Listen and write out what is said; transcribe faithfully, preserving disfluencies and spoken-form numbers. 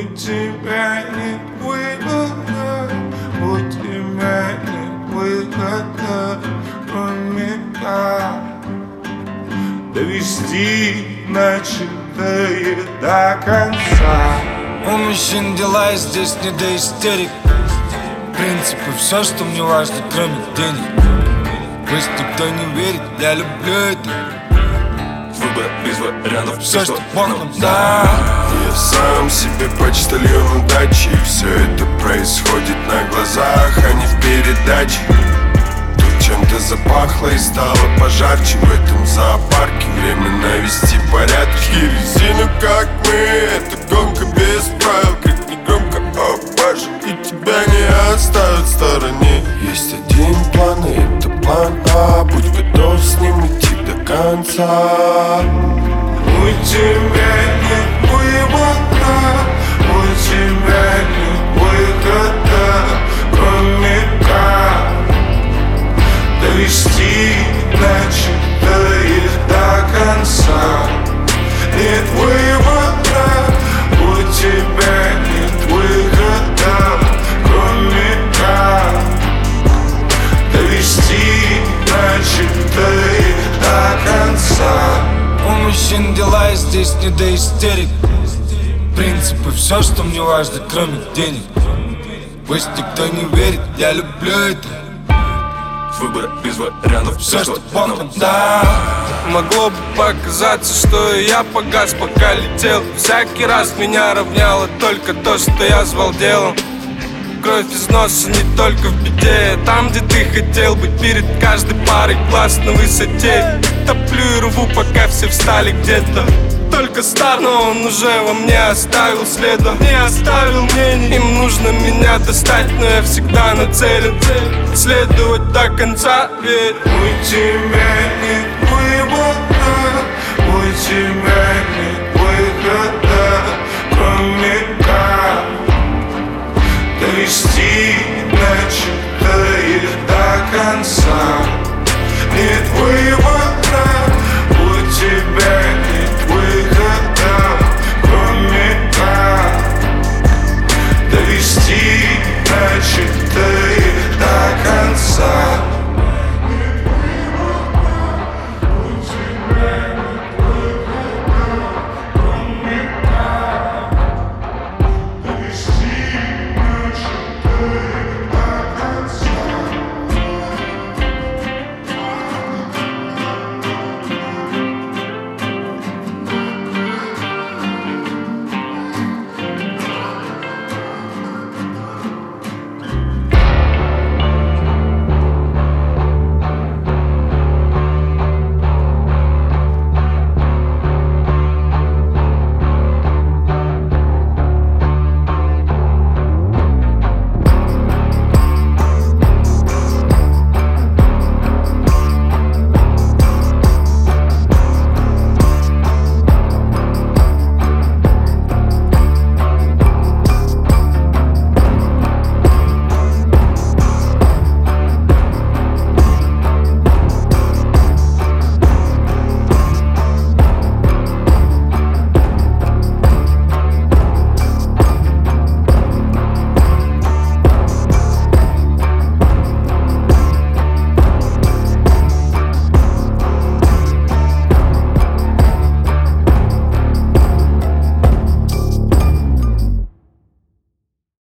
У тебя нет выбора, у тебя нет выхода, кроме как довести начатое до конца. У мужчин дела, и здесь не до истерик. Принципы, все, что мне важно, кроме денег. Пусть никто не верит, я люблю это. Выбор без вариантов, все, что Бог нам дал. Я сам себе почтальон удачи, и все это происходит на глазах, а не в передаче. Тут чем-то запахло и стало пожарче в этом зоопарке. Время навести порядки. Резину, как мы, это гонка без правил. Крикни громко, о боже, и тебя не оставят в стороне. Есть один план, и это план А. Будь готов с ним идти до конца. У тебя нет выбора, у тебя нет выхода, кроме как довести начатое до конца. Нет выбора, у тебя нет выхода, кроме как довести начатое до конца. У мужчин дела, и здесь не до истерик. Принципы, все, что мне важно, кроме денег. Пусть никто не верит, я люблю это. Выбор без вариантов, все, что Бог нам дал. Могло бы показаться, что и я погас, пока летел. Всякий раз меня равняло только то, что я звал делом. Кровь из носа не только в беде. Там, где ты хотел быть, перед каждой парой глаз на высоте. Топлю и рву, пока все встали где-то. Только стар, но он уже во мне оставил следа. Не оставил мнений. Им нужно меня достать, но я всегда нацелен следовать до конца, ведь у тебя нет выбора, у тебя